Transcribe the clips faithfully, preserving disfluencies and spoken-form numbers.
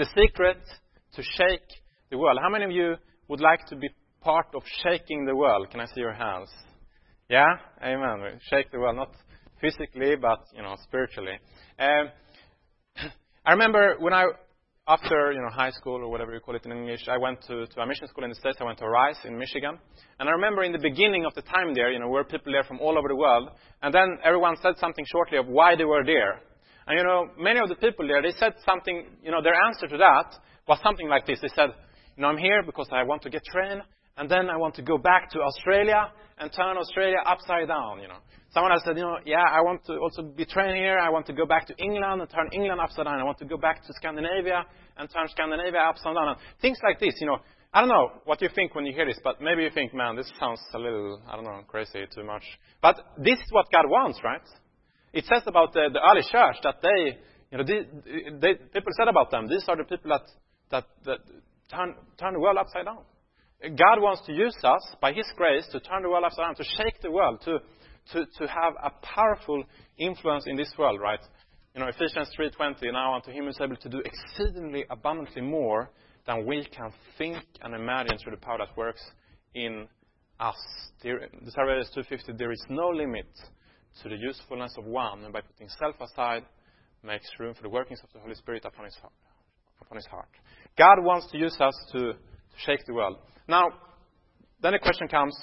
the secret to shake the world. How many of you would like to be part of shaking the world? Can I see your hands? Yeah? Amen. We shake the world, not physically, but, you know, spiritually. Um, I remember when I, after, you know, high school or whatever you call it in English, I went to, to a mission school in the States. I went to Rice in Michigan. And I remember in the beginning of the time there, you know, were people there from all over the world. And then everyone said something shortly of why they were there. And, you know, many of the people there, they said something, you know, their answer to that was something like this. They said, you know, I'm here because I want to get trained. And then I want to go back to Australia and turn Australia upside down, you know. Someone else said, you know, yeah, I want to also be trained here. I want to go back to England and turn England upside down. I want to go back to Scandinavia and turn Scandinavia upside down. And things like this, you know. I don't know what you think when you hear this, but maybe you think, man, this sounds a little, I don't know, crazy, too much. But this is what God wants, right? It says about the, the early church that they, you know, they, they, people said about them, these are the people that, that, that turn, turn the world upside down. God wants to use us, by His grace, to turn the world upside down, to shake the world, to To, to have a powerful influence in this world, right? You know, Ephesians three twenty, now unto Him who is able to do exceedingly abundantly more than we can think and imagine through the power that works in us. There, the survey is two fifty, there is no limit to the usefulness of one, and by putting self aside, makes room for the workings of the Holy Spirit upon His heart. Upon His heart. God wants to use us to, to shake the world. Now, then the question comes,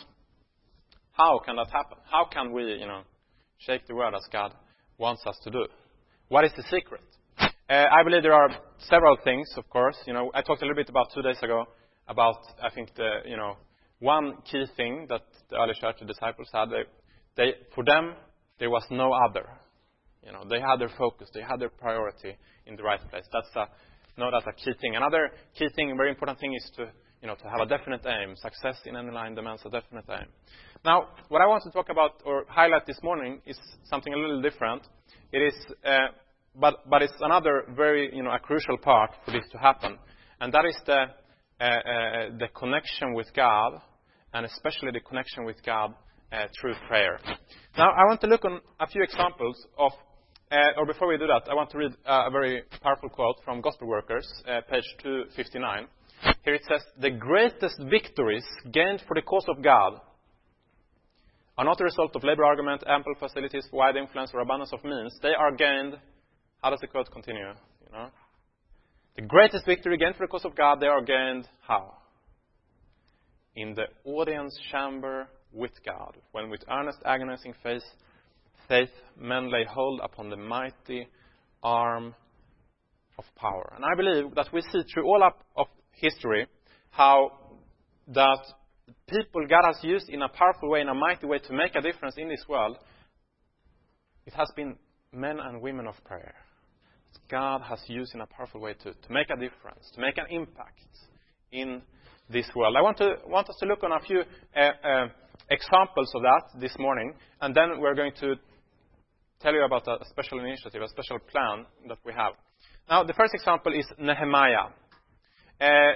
how can that happen? How can we, you know, shake the world as God wants us to do? What is the secret? Uh, I believe there are several things, of course. You know, I talked a little bit about two days ago about, I think, the, you know, one key thing that the early church, the disciples had. They, they, for them, there was no other. You know, they had their focus, they had their priority in the right place. That's a, no, that's a key thing. Another key thing, very important thing, is to, you know, to have a definite aim. Success in any line demands a definite aim. Now, what I want to talk about or highlight this morning is something a little different. It is, uh, but but it's another very, you know, a crucial part for this to happen, and that is the uh, uh, the connection with God, and especially the connection with God uh, through prayer. Now, I want to look on a few examples of, uh, or before we do that, I want to read uh, a very powerful quote from Gospel Workers, uh, page two fifty-nine. Here it says, "The greatest victories gained for the cause of God are not the result of labor argument, ample facilities, wide influence, or abundance of means. They are gained," how does the quote continue? You know, "The greatest victory gained for the cause of God, they are gained," how? "In the audience chamber with God, when with earnest agonizing faith, faith men lay hold upon the mighty arm of power." And I believe that we see through all up of history how that people God has used in a powerful way, in a mighty way, to make a difference in this world. It has been men and women of prayer. God has used in a powerful way to, to make a difference, to make an impact in this world. I want to want us to look on a few uh, uh, examples of that this morning, and then we're going to tell you about a special initiative, a special plan that we have. Now, the first example is Nehemiah. Uh,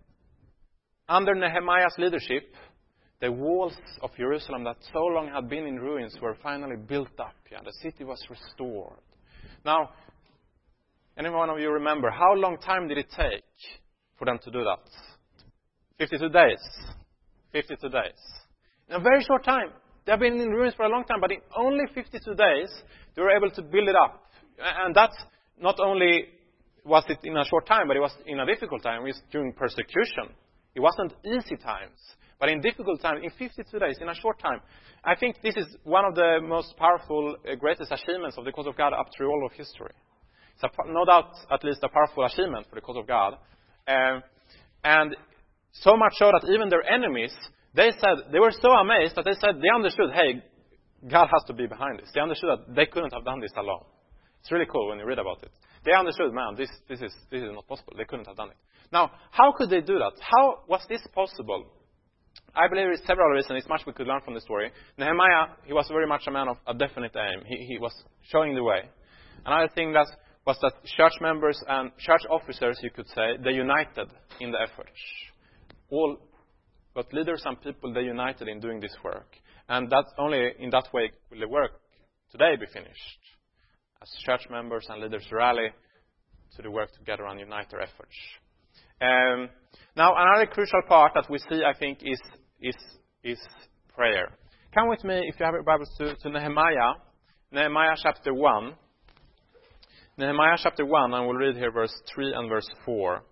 under Nehemiah's leadership, the walls of Jerusalem that so long had been in ruins were finally built up. Yeah, the city was restored. Now, any one of you remember, how long time did it take for them to do that? fifty-two days. fifty-two days. In a very short time. They have been in ruins for a long time, but in only fifty-two days, they were able to build it up. And that's not only was it in a short time, but it was in a difficult time. It was during persecution. It wasn't easy times, but in difficult times, in fifty-two days, in a short time. I think this is one of the most powerful, uh, greatest achievements of the cause of God up through all of history. It's a, no doubt, at least a powerful achievement for the cause of God. Um, and so much so that even their enemies, they said, they were so amazed that they said, they understood, hey, God has to be behind this. They understood that they couldn't have done this alone. It's really cool when you read about it. They understood, man, this, this is, this is not possible. They couldn't have done it. Now, how could they do that? How was this possible? I believe there is several reasons. It's much we could learn from the story. Nehemiah, he was very much a man of a definite aim. He, he was showing the way. Another thing that was that church members and church officers, you could say, they united in the effort. All, but leaders and people, they united in doing this work. And that's only in that way will the work today be finished. As church members and leaders rally to the work together and unite their efforts. Um, now, another crucial part that we see, I think, is is is prayer. Come with me, if you have your Bibles, to, to Nehemiah, Nehemiah chapter one. Nehemiah chapter one, and we'll read here verse three and verse four.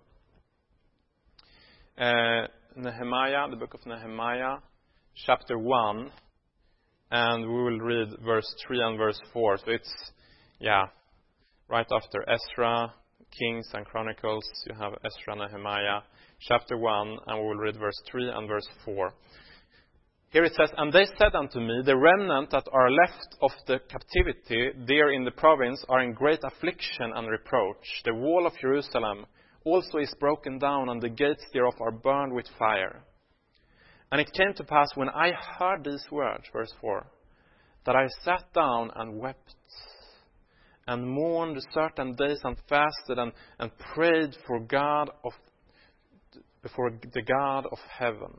Uh, Nehemiah, the book of Nehemiah, chapter one, and we will read verse three and verse four. So it's, yeah, right after Ezra, Kings and Chronicles, you have Ezra, Nehemiah, chapter one, and we will read verse three and verse four. Here it says, "And they said unto me, the remnant that are left of the captivity there in the province are in great affliction and reproach. The wall of Jerusalem also is broken down, and the gates thereof are burned with fire. And it came to pass, when I heard these words," verse four, "that I sat down and wept, and mourned certain days, and fasted, and, and prayed for God of before the God of heaven."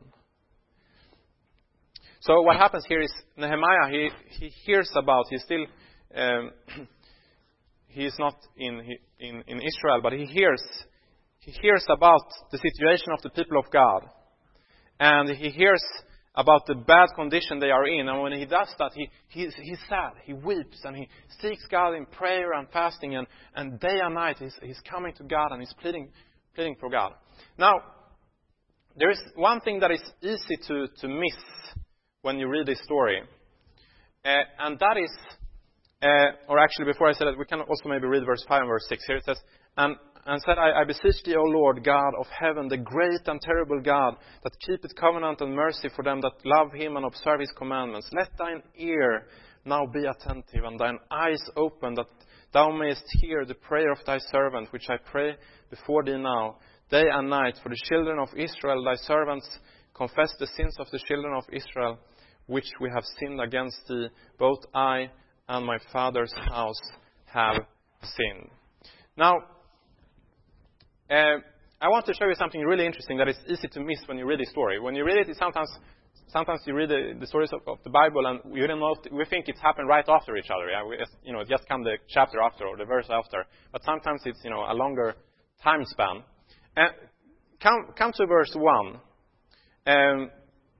So what happens here is Nehemiah, he, he hears about, he's still, um, he is not in, in, in Israel, but he hears, he hears about the situation of the people of God. And he hears about the bad condition they are in. And when he does that, he, he's, he's sad, he weeps, and he seeks God in prayer and fasting, and, and day and night he's, he's coming to God and he's pleading, pleading for God. Now, there is one thing that is easy to, to miss when you read this story. Uh, and that is, uh, or actually before I say that, we can also maybe read verse five and verse six. Here it says, And and said, I, I beseech thee, O Lord, God of heaven, the great and terrible God, that keepeth covenant and mercy for them that love him and observe his commandments. Let thine ear now be attentive, and thine eyes open, that thou mayest hear the prayer of thy servant, which I pray before thee now, day and night, for the children of Israel, thy servants, confess the sins of the children of Israel, which we have sinned against thee. Both I and my father's house have sinned. Now, uh, I want to show you something really interesting that is easy to miss when you read this story. When you read it, it sometimes sometimes you read the, the stories of, of the Bible, and we don't know if, we think it's happened right after each other. Yeah, we just, you know, just come the chapter after or the verse after. But sometimes it's, you know, a longer time span. And come come to verse one. Um,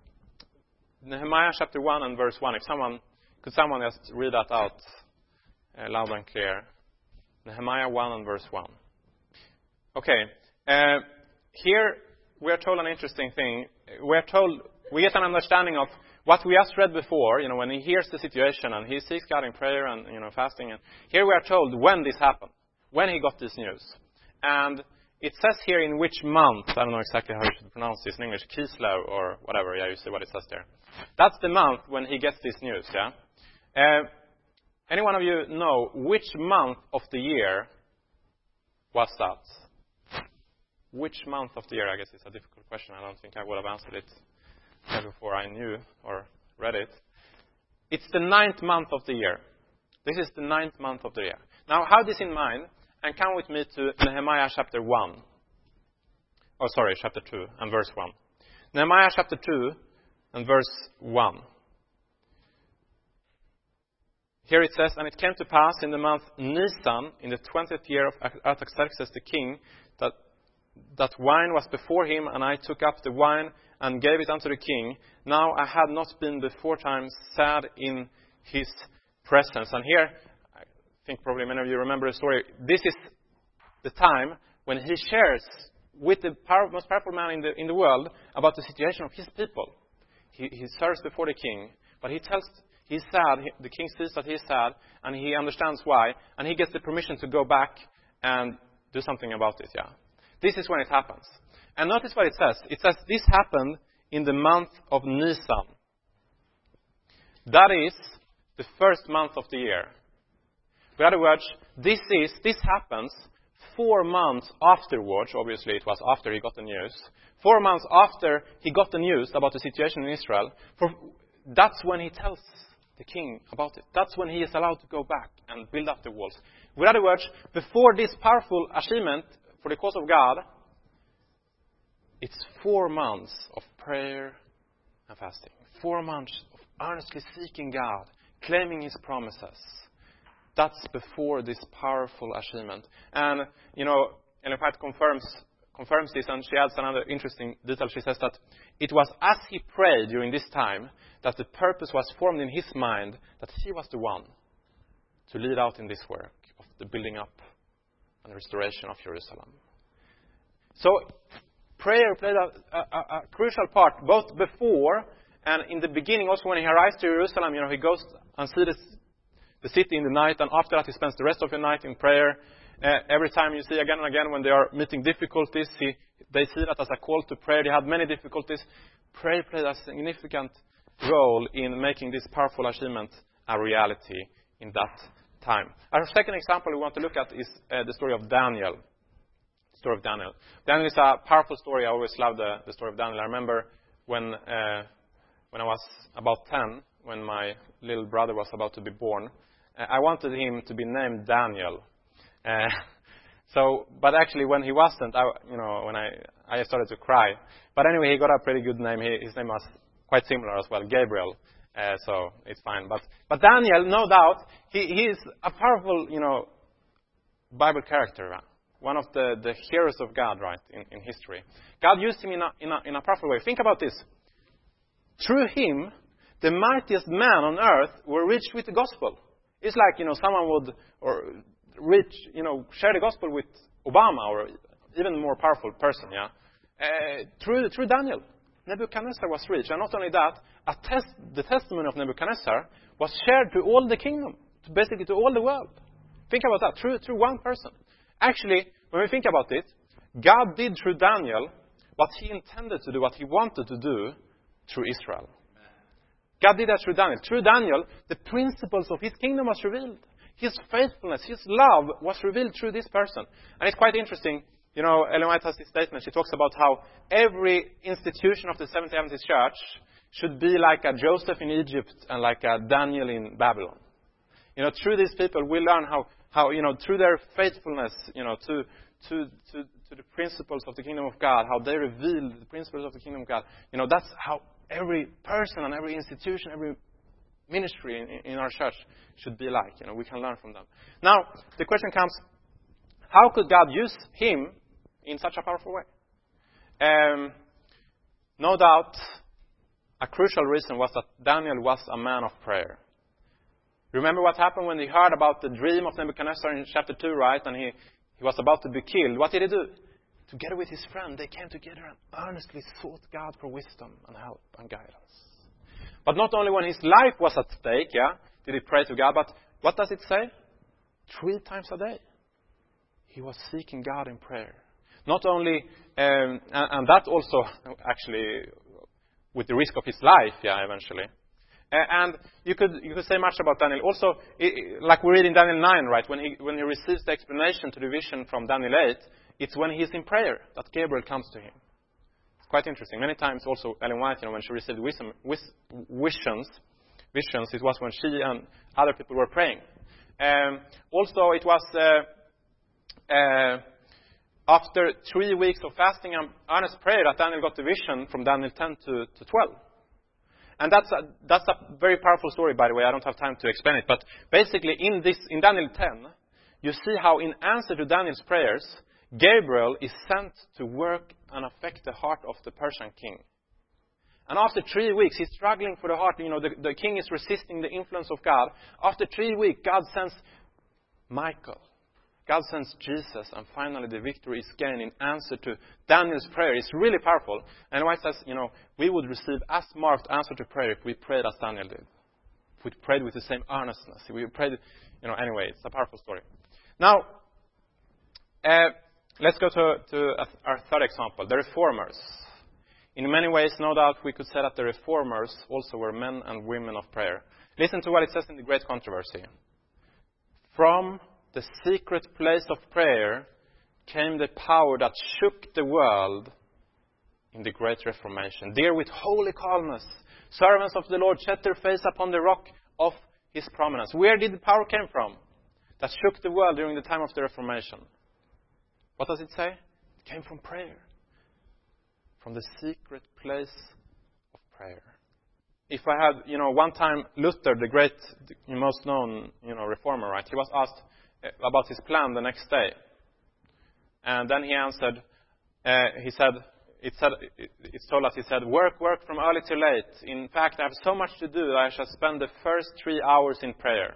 Nehemiah chapter one and verse one. If someone could someone just read that out uh, loud and clear. Nehemiah one and verse one. Okay. Uh, here we are told an interesting thing. We are told we get an understanding of what we just read before. You know, when he hears the situation and he seeks God in prayer and, you know, fasting. And here we are told when this happened, when he got this news, and it says here in which month. I don't know exactly how you should pronounce this in English. Kislev or whatever. Yeah, you see what it says there. That's the month when he gets this news. Yeah. Uh, any one of you know which month of the year was that? Which month of the year? I guess it's a difficult question. I don't think I would have answered it before I knew or read it. It's the ninth month of the year. This is the ninth month of the year. Now, have this in mind and come with me to Nehemiah chapter one. Oh, sorry, chapter two and verse one. Nehemiah chapter two and verse one. Here it says, And it came to pass in the month Nisan, in the twentieth year of Artaxerxes the king, that that wine was before him, and I took up the wine and gave it unto the king. Now I had not been before time sad in his presence. And here, I think probably many of you remember the story. This is the time when he shares with the power, most powerful man in the in the world about the situation of his people. He, he serves before the king, but he tells he's sad. He, the king sees that he's sad, and he understands why, and he gets the permission to go back and do something about it. Yeah. This is when it happens. And notice what it says. It says this happened in the month of Nisan. That is the first month of the year. In other words, this is this happens four months afterwards. Obviously, it was after he got the news. Four months after he got the news about the situation in Israel. For, that's when he tells the king about it. That's when he is allowed to go back and build up the walls. In other words, before this powerful achievement for the cause of God, it's four months of prayer and fasting. Four months of earnestly seeking God, claiming his promises, That's before this powerful achievement. And, you know, Ellen White confirms confirms this, and she adds another interesting detail. She says that it was as he prayed during this time that the purpose was formed in his mind that he was the one to lead out in this work of the building up and restoration of Jerusalem. So prayer played a, a, a crucial part, both before and in the beginning. Also, when he arrives to Jerusalem, you know, he goes and sees the, the city in the night, and after that he spends the rest of the night in prayer. Uh, every time you see again and again when they are meeting difficulties, he, they see that as a call to prayer. They had many difficulties. Prayer played a significant role in making this powerful achievement a reality in that time. Our second example we want to look at is uh, the story of Daniel. The story of Daniel. Daniel is a powerful story. I always love the, the story of Daniel. I remember when uh, when I was about ten, when my little brother was about to be born, uh, I wanted him to be named Daniel. Uh, so, but actually, when he wasn't, I, you know, when I, I started to cry. But anyway, he got a pretty good name. He, his name was quite similar as well, Gabriel. Uh, so it's fine. But, but Daniel, no doubt, he, he is a powerful, you know, Bible character, one of the, the heroes of God, right, in, in history. God used him in a, in a, in a powerful way. Think about this. Through him, the mightiest man on earth were reached with the gospel. It's like, you know, someone would, or reach, you know, share the gospel with Obama or even more powerful person, yeah. Uh, through through Daniel, Nebuchadnezzar was reached, and not only that, a test, the testimony of Nebuchadnezzar was shared to all the kingdom, to basically to all the world. Think about that, through through one person. Actually, when we think about it, God did through Daniel what He intended to do, what He wanted to do through Israel. God did that through Daniel. Through Daniel, the principles of His kingdom was revealed. His faithfulness, His love was revealed through this person. And it's quite interesting. You know, Ellen White has this statement. She talks about how every institution of the Seventh-day Adventist Church should be like a Joseph in Egypt and like a Daniel in Babylon. You know, through these people, we learn how, how you know, through their faithfulness, you know, to, to, to, to the principles of the kingdom of God, how they reveal the principles of the kingdom of God. You know, that's how every person and every institution, every ministry in, in our church should be like. You know, we can learn from them. Now, the question comes, how could God use him in such a powerful way? Um, no doubt, a crucial reason was that Daniel was a man of prayer. Remember what happened when he heard about the dream of Nebuchadnezzar in chapter two, right? And he, he was about to be killed. What did he do? Together with his friend, they came together and earnestly sought God for wisdom and help and guidance. But not only when his life was at stake, yeah, did he pray to God, but what does it say? Three times a day. He was seeking God in prayer. Not only, um, and, and that also actually with the risk of his life, yeah, eventually. Uh, and you could you could say much about Daniel. Also, it, like we read in Daniel nine, right, when he when he receives the explanation to the vision from Daniel eight, it's when he's in prayer that Gabriel comes to him. It's quite interesting. Many times also Ellen White, you know, when she received wisdom, wis, visions, visions, it was when she and other people were praying. Um, also, it was uh, uh, after three weeks of fasting and earnest prayer that Daniel got the vision from Daniel ten to, to twelve. And that's a, that's a very powerful story, by the way. I don't have time to explain it. But basically, in this, in Daniel ten, you see how in answer to Daniel's prayers, Gabriel is sent to work and affect the heart of the Persian king. And after three weeks, he's struggling for the heart. You know, the, the king is resisting the influence of God. After three weeks, God sends Michael. God sends Jesus, and finally the victory is gained in answer to Daniel's prayer. It's really powerful. And White says, you know, we would receive as marked answer to prayer if we prayed as Daniel did. If we prayed with the same earnestness. If we prayed, you know, anyway, it's a powerful story. Now, uh, let's go to, to our third example, the reformers. In many ways, no doubt, we could say that the reformers also were men and women of prayer. Listen to what it says in the Great Controversy. From the secret place of prayer came the power that shook the world in the Great Reformation. There with holy calmness, servants of the Lord set their face upon the rock of His prominence. Where did the power come from that shook the world during the time of the Reformation? What does it say? It came from prayer. From the secret place of prayer. if I had, you know, one time Luther, the great, the most known, you know, reformer, right? He was asked about his plan the next day. And then he answered, uh, he said, it said, it, it's told us, he said, work, work from early to late. In fact, I have so much to do that I shall spend the first three hours in prayer.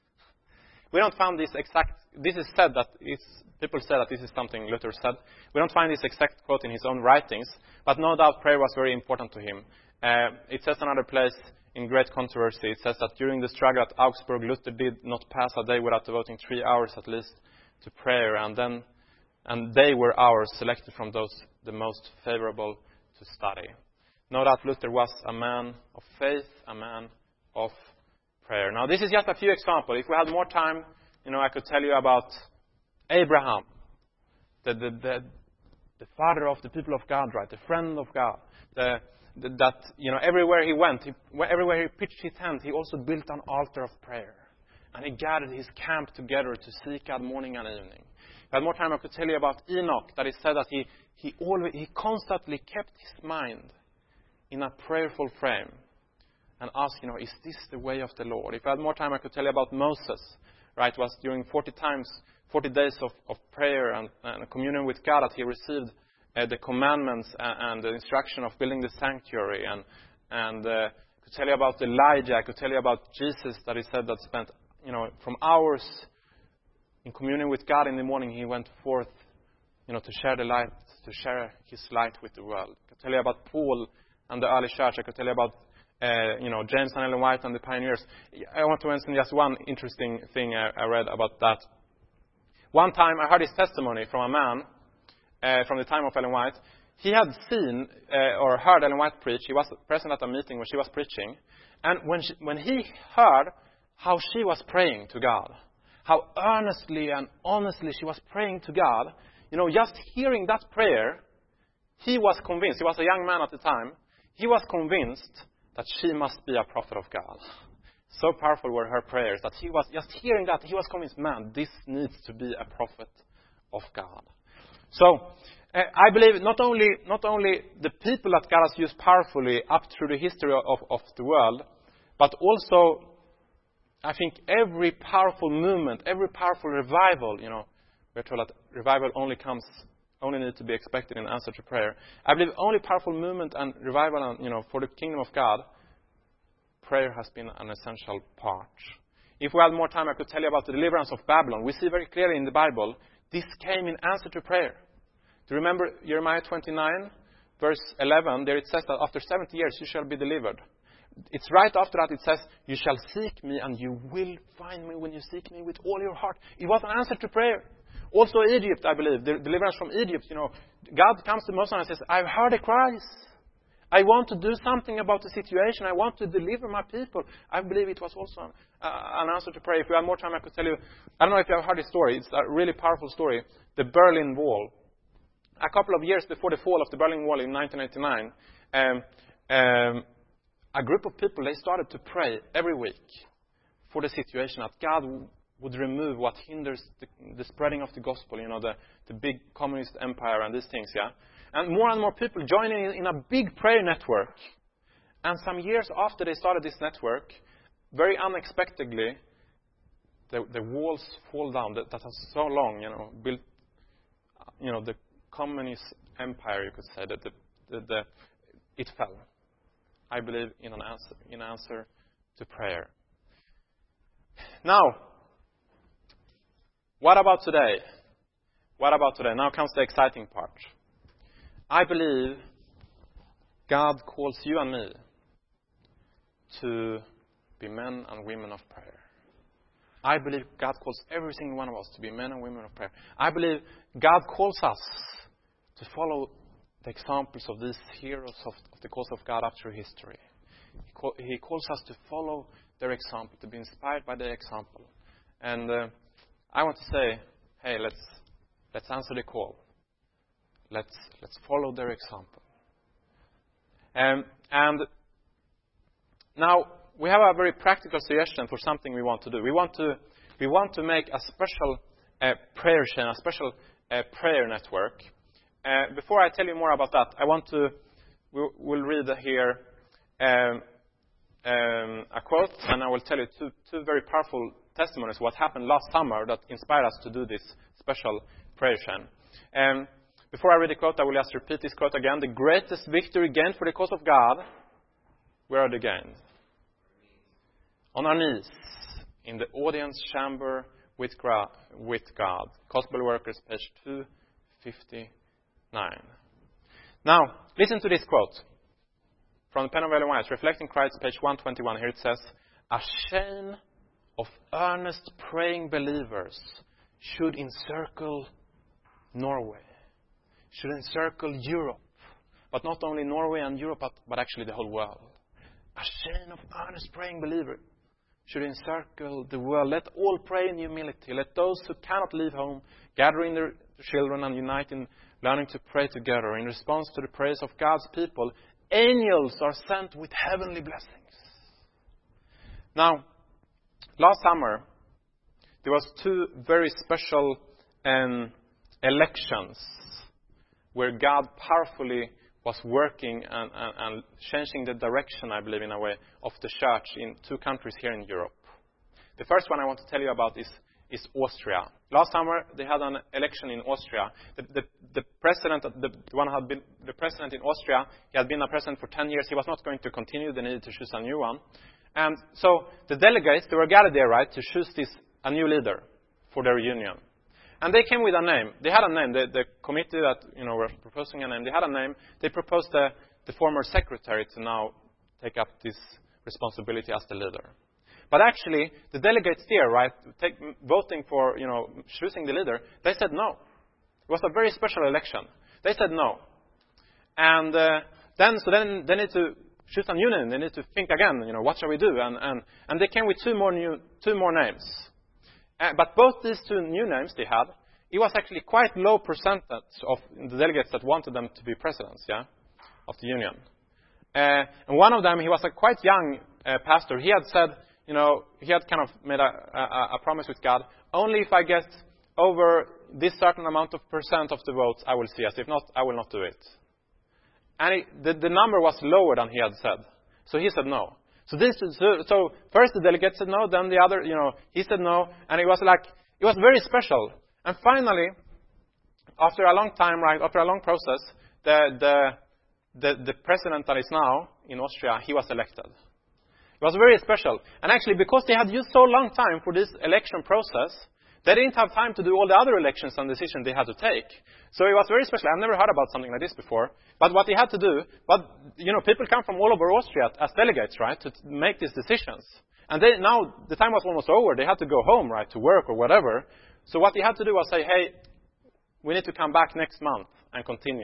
We don't find this exact, this is said that it's, people say that this is something Luther said. We don't find this exact quote in his own writings, but no doubt prayer was very important to him. Uh, it says another place in Great Controversy, it says that during the struggle at Augsburg, Luther did not pass a day without devoting three hours at least to prayer, and then, and they were hours selected from those the most favorable to study. No doubt Luther was a man of faith, a man of prayer. Now, this is just a few examples. If we had more time, you know, I could tell you about Abraham, the, the, the, the father of the people of God, right? The friend of God. The, the, that, you know, everywhere he went, he, everywhere he pitched his tent, he also built an altar of prayer. And he gathered his camp together to seek God morning and evening. If I had more time, I could tell you about Enoch, that it said that he, he, always, he constantly kept his mind in a prayerful frame and asked, you know, is this the way of the Lord? If I had more time, I could tell you about Moses, right? It was during forty times, forty days of, of prayer and, and communion with God that he received uh, the commandments and, and the instruction of building the sanctuary. And, and uh, I could tell you about Elijah. I could tell you about Jesus, that he said that spent, you know, from hours in communion with God in the morning, he went forth, you know, to share the light, to share his light with the world. I could tell you about Paul and the early church. I could tell you about, uh, you know, James and Ellen White and the pioneers. I want to mention just one interesting thing I, I read about that. One time I heard his testimony from a man uh, from the time of Ellen White. He had seen uh, or heard Ellen White preach. He was present at a meeting where she was preaching. And when she, when he heard how she was praying to God, how earnestly and honestly she was praying to God, you know, just hearing that prayer, he was convinced, he was a young man at the time, he was convinced that she must be a prophet of God. So powerful were her prayers that he was, just hearing that, he was convinced, man, this needs to be a prophet of God. So, uh, I believe not only, not only the people that God has used powerfully up through the history of, of the world, but also I think every powerful movement, every powerful revival, you know, we're told that revival only comes, only needs to be expected in answer to prayer. I believe only powerful movement and revival, and, you know, for the kingdom of God, prayer has been an essential part. If we had more time, I could tell you about the deliverance of Babylon. We see very clearly in the Bible, this came in answer to prayer. Do you remember Jeremiah twenty-nine, verse eleven? There it says that after seventy years you shall be delivered. It's right after that it says, you shall seek me and you will find me when you seek me with all your heart. It was an answer to prayer. Also Egypt, I believe, the deliverance from Egypt, you know, God comes to Moses and says, I've heard the cries. I want to do something about the situation. I want to deliver my people. I believe it was also an, uh, an answer to prayer. If you have more time, I could tell you, I don't know if you have heard this story. It's a really powerful story. The Berlin Wall. A couple of years before the fall of the Berlin Wall in nineteen eighty-nine, um, um, a group of people, they started to pray every week for the situation that God w- would remove what hinders the, the spreading of the gospel, you know, the, the big communist empire and these things, yeah. And more and more people joining in, in a big prayer network. And some years after they started this network, very unexpectedly, the, the walls fall down that, that was so long, you know, built, you know, the communist empire, you could say, that the, the, the, it fell. I believe in an answer, in answer to prayer. Now, what about today? What about today? Now comes the exciting part. I believe God calls you and me to be men and women of prayer. I believe God calls every single one of us to be men and women of prayer. I believe God calls us to follow the examples of these heroes of, of the cause of God up through history. He, call, he calls us to follow their example, to be inspired by their example. And uh, I want to say, hey, let's let's answer the call. Let's let's follow their example. Um, and now we have a very practical suggestion for something we want to do. We want to we want to make a special uh, prayer chain, a special uh, prayer network. Uh, before I tell you more about that, I want to, we'll, we'll read here um, um, a quote, and I will tell you two, two very powerful testimonies what happened last summer that inspired us to do this special prayer chain. Um, before I read the quote, I will just repeat this quote again. The greatest victory gained for the cause of God, where are they gained? On our knees, in the audience chamber with, gra- with God. Gospel Workers, page two fifty-nine. Now, listen to this quote from the Pen of Ellen White, Reflecting Christ, page one twenty-one. Here it says, a chain of earnest praying believers should encircle Norway, should encircle Europe, but not only Norway and Europe, but, but actually the whole world. A chain of earnest praying believers should encircle the world. Let all pray in humility. Let those who cannot leave home gather in their children and unite in learning to pray together. In response to the prayers of God's people, angels are sent with heavenly blessings. Now, last summer, there was two very special um, elections where God powerfully was working and, and, and changing the direction, I believe, in a way, of the church in two countries here in Europe. The first one I want to tell you about is, is Austria. Last summer, they had an election in Austria. The, the, the president, the, the one who had been the president in Austria, he had been a president for ten years. He was not going to continue. They needed to choose a new one. And so the delegates, they were gathered there, right, to choose this a new leader for their union. And they came with a name. They had a name. The, the committee that, you know, were proposing a name, they had a name. They proposed the, the former secretary to now take up this responsibility as the leader. But actually, the delegates there, right, take, voting for, you know, choosing the leader, they said no. It was a very special election. They said no. And uh, then, so then they need to choose a new name. They need to think again, you know, what shall we do? And, and, and they came with two more new, two more names. Uh, but both these two new names they had, it was actually quite low percentage of the delegates that wanted them to be presidents, yeah, of the union. Uh, and one of them, he was a quite young uh, pastor. He had said, you know, he had kind of made a, a, a promise with God, only if I get over this certain amount of percent of the votes, I will see us. If not, I will not do it. And it, the, the number was lower than he had said. So he said no. So this is, so, so first the delegate said no, then the other, you know, he said no, and it was like, it was very special. And finally, after a long time, right, after a long process, the, the, the, the president that is now in Austria, he was elected. It was very special. And actually, because they had used so long time for this election process, they didn't have time to do all the other elections and decisions they had to take. So it was very special. I've never heard about something like this before. But what they had to do, but, you know, people come from all over Austria as delegates, right, to make these decisions. And they, now the time was almost over. They had to go home, right, to work or whatever. So what they had to do was say, hey, we need to come back next month and continue.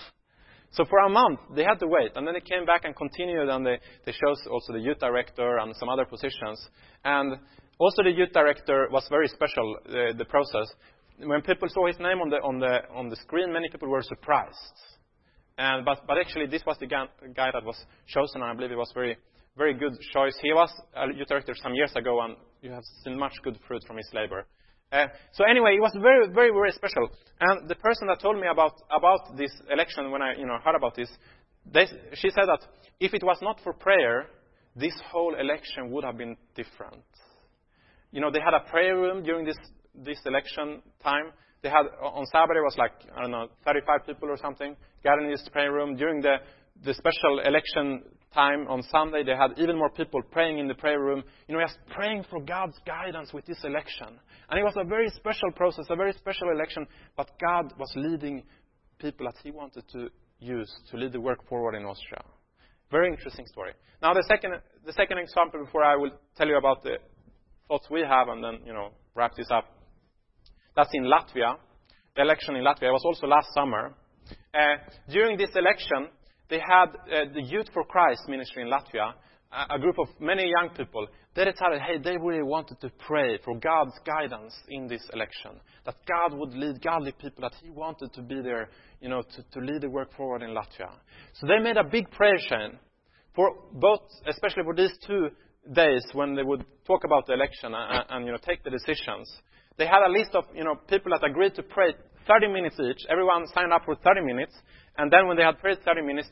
So for a month, they had to wait. And then they came back and continued, and they, they chose also the youth director and some other positions. And also the youth director was very special, uh, the process. When people saw his name on the, on the, on the screen, many people were surprised. And, but, but actually, this was the guy, guy that was chosen, and I believe it was very, very good choice. He was a youth director some years ago, and you have seen much good fruit from his labor. Uh, so anyway, it was very, very, very special. And the person that told me about, about this election, when I, you know, heard about this, they, she said that if it was not for prayer, this whole election would have been different. You know, they had a prayer room during this, this election time. They had, on Saturday, it was like, I don't know, thirty-five people or something gathered in this prayer room. During the, the special election time on Sunday, they had even more people praying in the prayer room. You know, just praying for God's guidance with this election. And it was a very special process, a very special election. But God was leading people that He wanted to use to lead the work forward in Austria. Very interesting story. Now, the second, the second example before I will tell you about the thoughts we have and then, you know, wrap this up. That's in Latvia. The election in Latvia was also last summer. Uh, during this election, they had uh, the Youth for Christ ministry in Latvia, a, a group of many young people. They decided, hey, they really wanted to pray for God's guidance in this election. That God would lead godly people, that He wanted to be there, you know, to, to lead the work forward in Latvia. So they made a big prayer chain for both, especially for these two days when they would talk about the election and, and you know, take the decisions. They had a list of, you know, people that agreed to pray thirty minutes each. Everyone signed up for thirty minutes. And then when they had prayed thirty minutes, they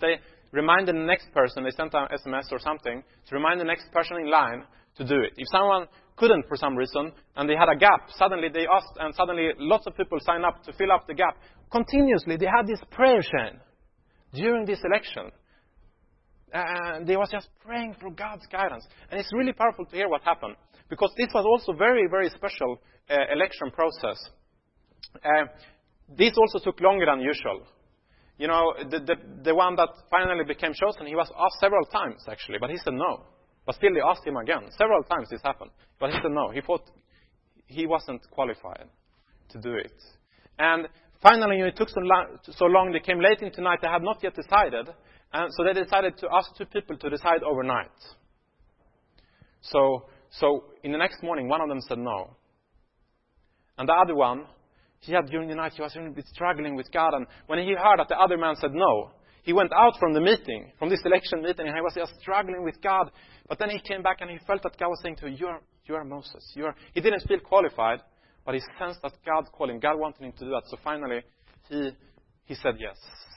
remind the next person. They sent an S M S or something to remind the next person in line to do it. If someone couldn't for some reason and they had a gap, suddenly they asked, and suddenly lots of people signed up to fill up the gap. Continuously, they had this prayer chain during this election. And they was just praying for God's guidance. And it's really powerful to hear what happened. Because this was also very, very special uh, election process. Uh, this also took longer than usual. You know, the, the, the one that finally became chosen, he was asked several times, actually. But he said no. But still they asked him again. Several times this happened. But he said no. He thought he wasn't qualified to do it. And finally, you know, it took so long, so long, they came late into night, they had not yet decided. And so they decided to ask two people to decide overnight. So, so in the next morning, one of them said no. And the other one, he had during the night, he was really struggling with God. And when he heard that the other man said no, he went out from the meeting, from this election meeting, and he was just struggling with God. But then he came back and he felt that God was saying to him, you are, you are Moses. You are, he didn't feel qualified, but he sensed that God called him. God wanted him to do that. So finally, he, he said yes.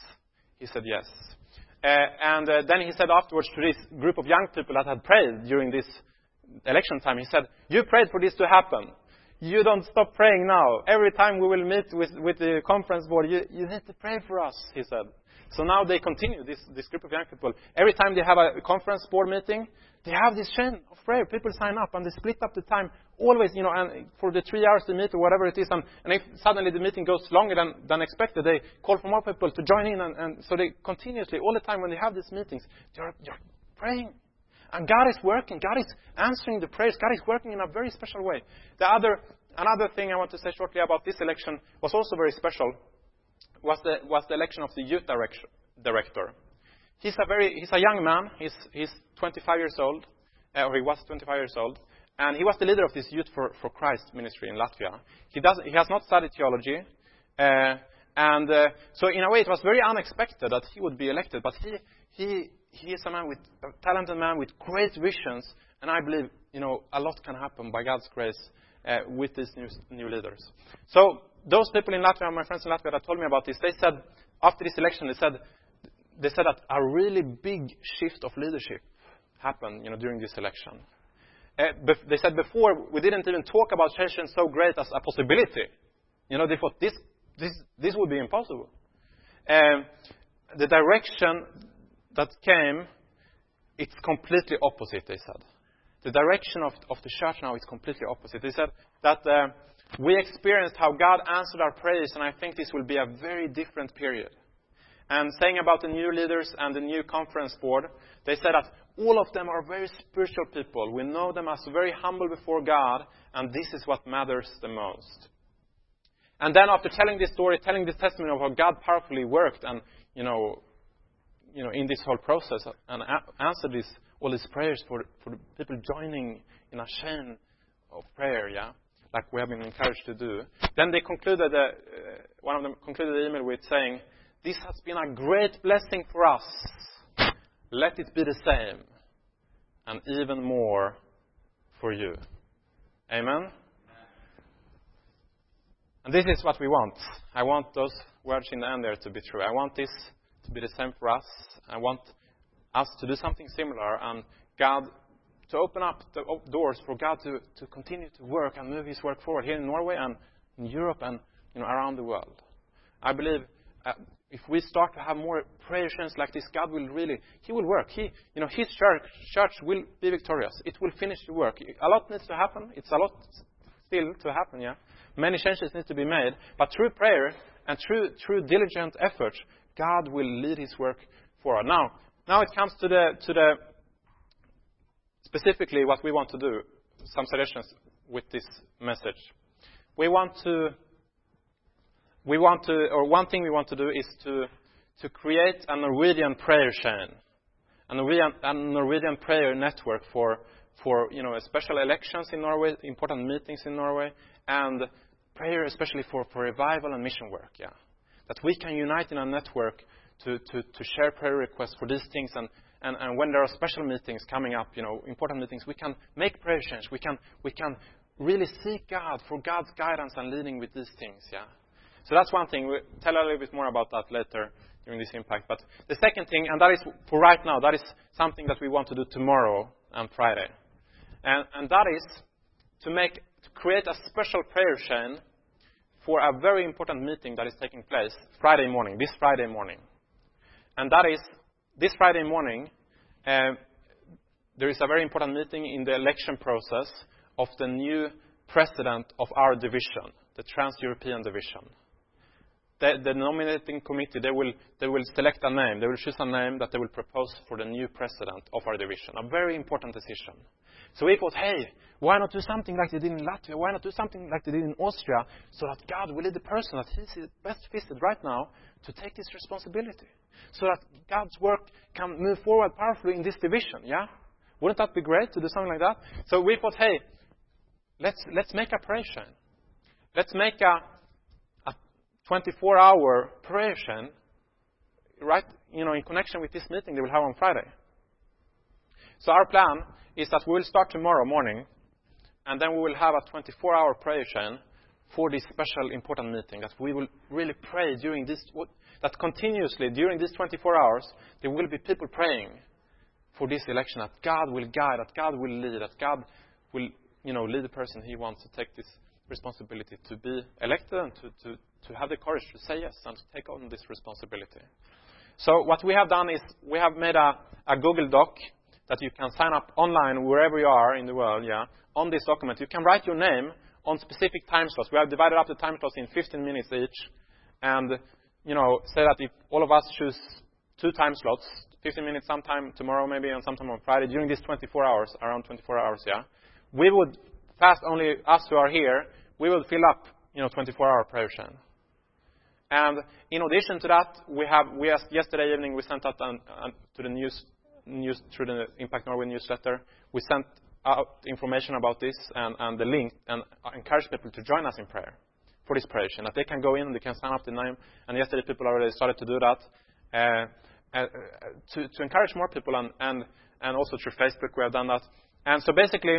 He said yes. Uh, and uh, then he said afterwards to this group of young people that had prayed during this election time, he said, you prayed for this to happen. You don't stop praying now. Every time we will meet with, with the conference board, you, you need to pray for us, he said. So now they continue, this, this group of young people. Every time they have a conference board meeting, they have this chain of prayer. People sign up and they split up the time. Always, you know, and for the three hours they meet or whatever it is. And, and if suddenly the meeting goes longer than, than expected, they call for more people to join in. And, and so they continuously, all the time when they have these meetings, they're, they're praying. And God is working. God is answering the prayers. God is working in a very special way. The other, another thing I want to say shortly about this election was also very special, was the, was the election of the youth direction, director. He's a very, he's a young man. He's, he's twenty-five years old, uh, or he was twenty-five years old. And he was the leader of this Youth for, for Christ ministry in Latvia. He does, he has not studied theology. Uh, and uh, so in a way it was very unexpected that he would be elected. But he, he, he is a man with, a talented man with great visions. And I believe, you know, a lot can happen by God's grace uh, with these new, new leaders. So those people in Latvia, my friends in Latvia that told me about this, they said, after this election, they said, they said that a really big shift of leadership happened, you know, during this election. Uh, bef- they said before, we didn't even talk about churches so great as a possibility. You know, they thought this, this, this would be impossible. Um, the direction that came, it's completely opposite, they said. The direction of, of the church now is completely opposite. They said that uh, we experienced how God answered our prayers, and I think this will be a very different period. And saying about the new leaders and the new conference board, they said that all of them are very spiritual people. We know them as very humble before God, and this is what matters the most. And then after telling this story, telling this testimony of how God powerfully worked and, you know, you know, in this whole process and a- answered this, all these prayers for, for the people joining in a chain of prayer, yeah, like we have been encouraged to do. Then they concluded, uh, uh, one of them concluded the email with saying, this has been a great blessing for us. Let it be the same, and even more for you. Amen? And this is what we want. I want those words in the end there to be true. I want this to be the same for us. I want us to do something similar, and God to open up the doors for God to, to continue to work and move His work forward here in Norway and in Europe and, you know, around the world. I believe uh, if we start to have more prayer chains like this, God will really, He will work. He, you know, His church, church will be victorious. It will finish the work. A lot needs to happen. It's a lot still to happen, yeah. Many changes need to be made. But through prayer and through, through diligent effort, God will lead His work forward. Now, now it comes to the, to the, specifically what we want to do, some suggestions with this message. We want to, we want to, or one thing we want to do is to, to create a Norwegian prayer chain, a Norwegian, a Norwegian prayer network for, for, you know, special elections in Norway, important meetings in Norway, and prayer especially for, for revival and mission work, yeah. That we can unite in a network to, to, to share prayer requests for these things, and, and, and when there are special meetings coming up, you know, important meetings, we can make prayer change. We can, we can really seek God for God's guidance and leading with these things, yeah. So that's one thing. We'll tell a little bit more about that later during this impact. But the second thing, and that is for right now, that is something that we want to do tomorrow and Friday. And, and that is to make, to create a special prayer chain for a very important meeting that is taking place Friday morning, this Friday morning. And that is, this Friday morning, uh, there is a very important meeting in the election process of the new president of our division, the Trans-European division. The, the nominating committee, they will, they will select a name. They will choose a name that they will propose for the new president of our division. A very important decision. So we thought, hey, why not do something like they did in Latvia? Why not do something like they did in Austria so that God will lead the person that he's best fitted right now to take this responsibility? So that God's work can move forward powerfully in this division, yeah? Wouldn't that be great to do something like that? So we thought, hey, let's, let's make a prayer chain. Let's make a twenty-four hour prayer chain, right, you know, in connection with this meeting they will have on Friday. So our plan is that we will start tomorrow morning, and then we will have a twenty-four hour prayer chain for this special important meeting, that we will really pray during this, that continuously during these twenty-four hours, there will be people praying for this election, that God will guide, that God will lead, that God will, you know, lead the person he wants to take this responsibility to be elected and to, to, to have the courage to say yes and to take on this responsibility. So what we have done is we have made a, a Google Doc that you can sign up online wherever you are in the world, yeah. On this document, you can write your name on specific time slots. We have divided up the time slots in fifteen minutes each, and, you know, say that if all of us choose two time slots, fifteen minutes sometime tomorrow maybe and sometime on Friday, during these twenty-four hours, around twenty-four hours, yeah, we would fast only us who are here, we will fill up, you know, twenty-four hour prayer chain. And in addition to that, we have, we as yesterday evening, we sent out an, an, to the news, news, through the Impact Norway newsletter, we sent out information about this and, and the link, and encourage people to join us in prayer for this prayer chain, that they can go in and they can sign up the name. And yesterday people already started to do that, uh, uh, to, to encourage more people, and, and, and also through Facebook we have done that. And so basically,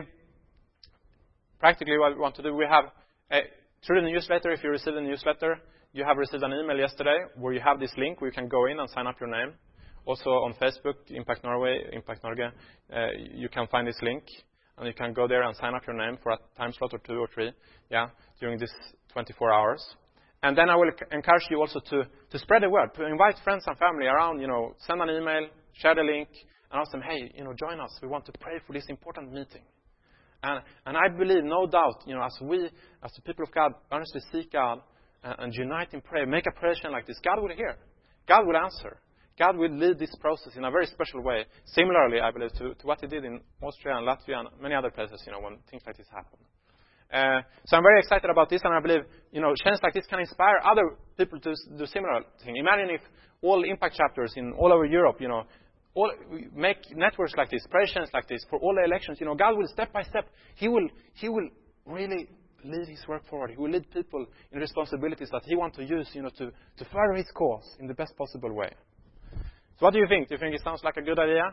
practically what we want to do, we have, uh, through the newsletter, if you receive the newsletter, you have received an email yesterday where you have this link where you can go in and sign up your name. Also on Facebook, Impact Norway, Impact Norge, uh, you can find this link, and you can go there and sign up your name for a time slot or two or three, yeah, during this twenty-four hours. And then I will encourage you also to, to spread the word, to invite friends and family around, you know, send an email, share the link, and ask them, hey, you know, join us. We want to pray for this important meeting. And, and I believe, no doubt, you know, as we, as the people of God, earnestly seek God and, and unite in prayer, make a prayer chain like this, God will hear. God will answer. God will lead this process in a very special way. Similarly, I believe, to, to what He did in Austria and Latvia and many other places, you know, when things like this happen. Uh, so I'm very excited about this, and I believe, you know, chains like this can inspire other people to do similar thing. Imagine if all impact chapters in all over Europe, you know, all make networks like this, prayer chains like this for all the elections. You know, God will step by step. He will, He will really lead His work forward. He will lead people in responsibilities that He wants to use, you know, to, to further His cause in the best possible way. So what do you think? Do you think it sounds like a good idea?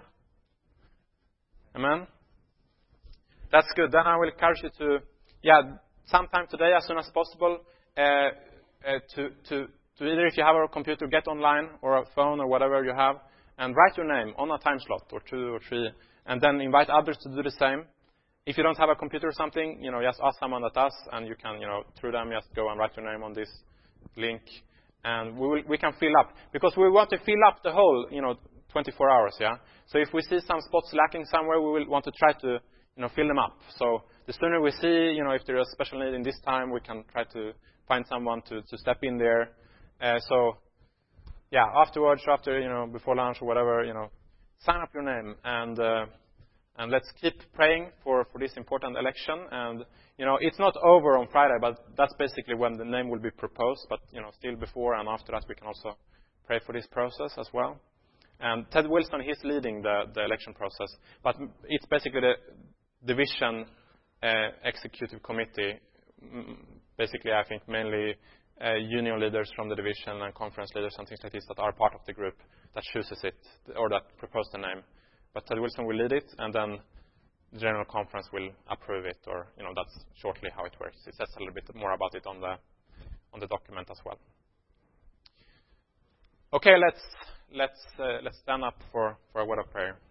Amen? That's good. Then I will encourage you to, yeah, sometime today, as soon as possible, uh, uh, to, to, to either, if you have a computer, get online or a phone or whatever you have, and write your name on a time slot or two or three, and then invite others to do the same. If you don't have a computer or something, you know, just ask someone that does, and you can, you know, through them, just go and write your name on this link. And we will, we can fill up, because we want to fill up the whole, you know, twenty-four hours, yeah? So if we see some spots lacking somewhere, we will want to try to, you know, fill them up. So the sooner we see, you know, if there is a special need in this time, we can try to find someone to, to step in there. Uh, so, yeah, afterwards, after, you know, before lunch or whatever, you know, sign up your name, and uh, and let's keep praying for, for this important election. And, you know, it's not over on Friday, but that's basically when the name will be proposed. But, you know, still before and after that, we can also pray for this process as well. And Ted Wilson, he's leading the, the election process. But it's basically the division uh, executive committee, basically, I think, mainly uh, union leaders from the division and conference leaders and things like this that are part of the group that chooses it, or that propose the name. But Ted Wilson will lead it, and then the General Conference will approve it, or, you know, that's shortly how it works. It says a little bit more about it on the on the document as well. Okay, let's let's uh, let's stand up for, for a word of prayer.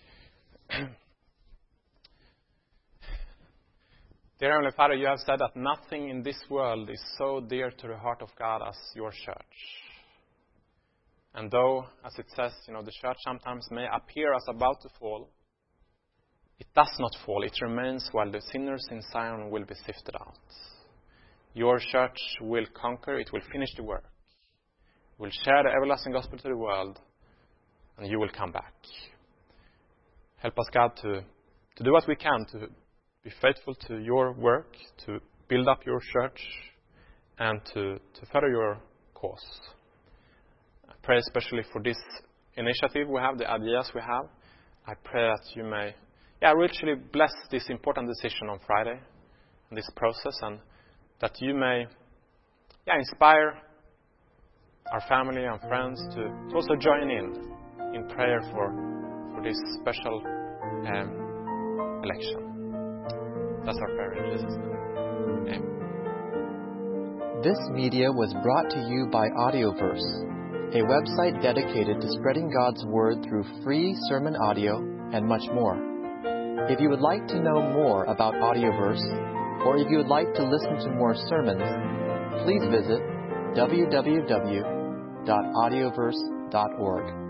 Dear Heavenly Father, you have said that nothing in this world is so dear to the heart of God as your church. And though, as it says, you know, the church sometimes may appear as about to fall, it does not fall. It remains while the sinners in Zion will be sifted out. Your church will conquer. It will finish the work. It will share the everlasting gospel to the world, and you will come back. Help us, God, to, to do what we can to be faithful to your work, to build up your church, and to, to further your cause. I pray especially for this initiative we have, the ideas we have. I pray that you may yeah, richly bless this important decision on Friday, and this process, and that you may yeah, inspire our family and friends to, to also join in in prayer for, for this special um, election. That's our prayer in Jesus' name. Amen. This media was brought to you by Audioverse, a website dedicated to spreading God's Word through free sermon audio and much more. If you would like to know more about Audioverse, or if you would like to listen to more sermons, please visit w w w dot audioverse dot org.